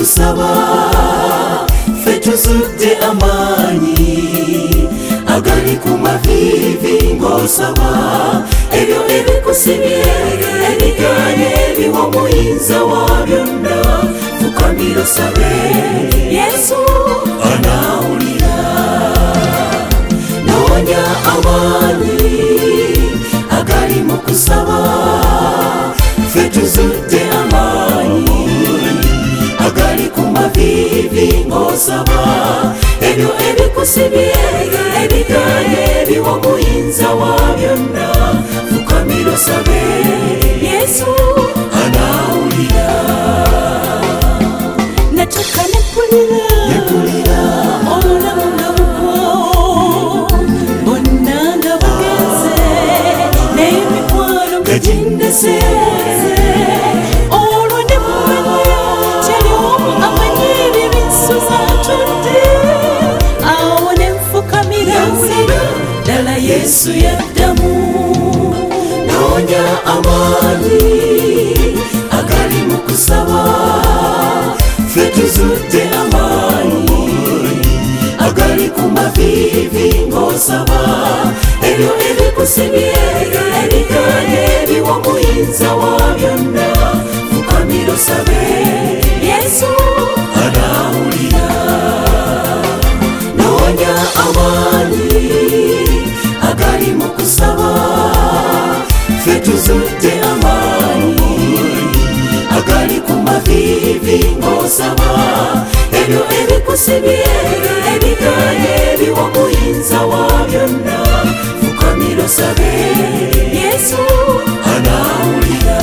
mukusaba ffe tuzudde amaanyi agali ku mavivi ng'osaba ebyo ebikusibye ebiganye ebiwa omuyinza wa byonna fukamira osabe Yesu anaawulira noonya amaanyi agali mu kusaba ffe tuzudde amaanyi agali ku mavivi ng'osaba ebyo ebikusibye ebiganye ebiwa omuyinza wa byonna fukamira osabe Yesu anaawulira natuka neppulira obulamu nga bugwawo bonna nga bugenze n'emikwano nga gindese olwo ne mumanya teri omu amanyi ebyo binsuza atudde awo ne nfukamira ddala Yesu yaddamu noonya amaanyi agali mu kusaba ffe tuzudde amaanyi agali ku mavivi ng'osaba ebyo ebikusibye ebiganye ebiwa omuyinza wa byonna fukamira osabe Yesu anaawulira noonya amaanyi agali mu kusaba ffe tuzudde amaanyi agali ku mavivi ng'osaba ebyo ebikusibye ebiganye ebiwa omuyinza wa byonna fukamira osabe Yesu anaawulira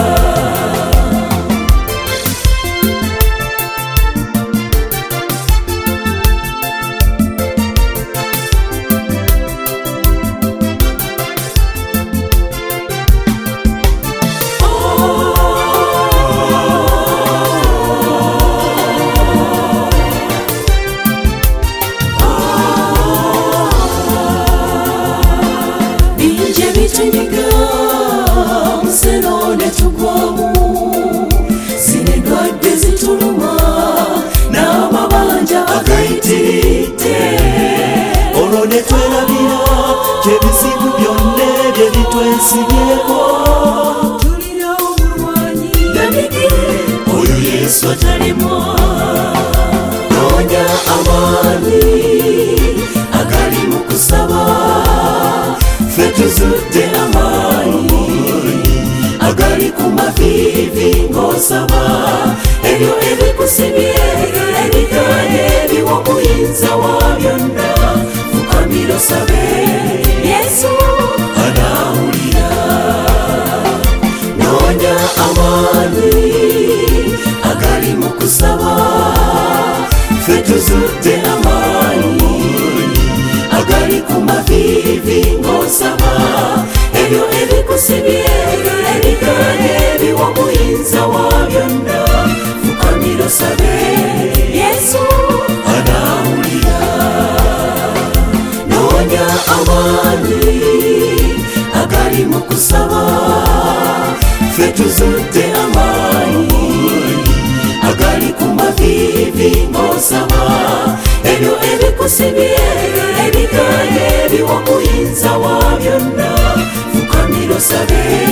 bitunyiga musero ne tugwamu zino endwadde zituluma n'amabanja agayitiridde olwo ne twerabira gy'ebizibu byonna ebyo bitwensibyeko tulira omulwanyi danige oyo Yesu atalimwa noonya amaanyi agali mu kusaba ffe tuzudde amaanyi agali ku mavivi ng'osaba ebyo ebikusibye ebiganye ebiwa omuyinza wa byonna fukamira osabe Yesu anaawulira noonya amaanyi agali mu kusaba ffe tuzudde amaanyi agali ku mavivi ng'osaba ebyo ebikusibye ebiganye ebiwa omuyinza wa byonna fukamira osabe Yesu anaawulira noonya amaanyi agali mu kusaba ffe tuzudde amaanyi agali ku mavivi ng'osaba ebyo ebikusibye ebiganye ebiwa omuyinza wa byonna fukamira osabe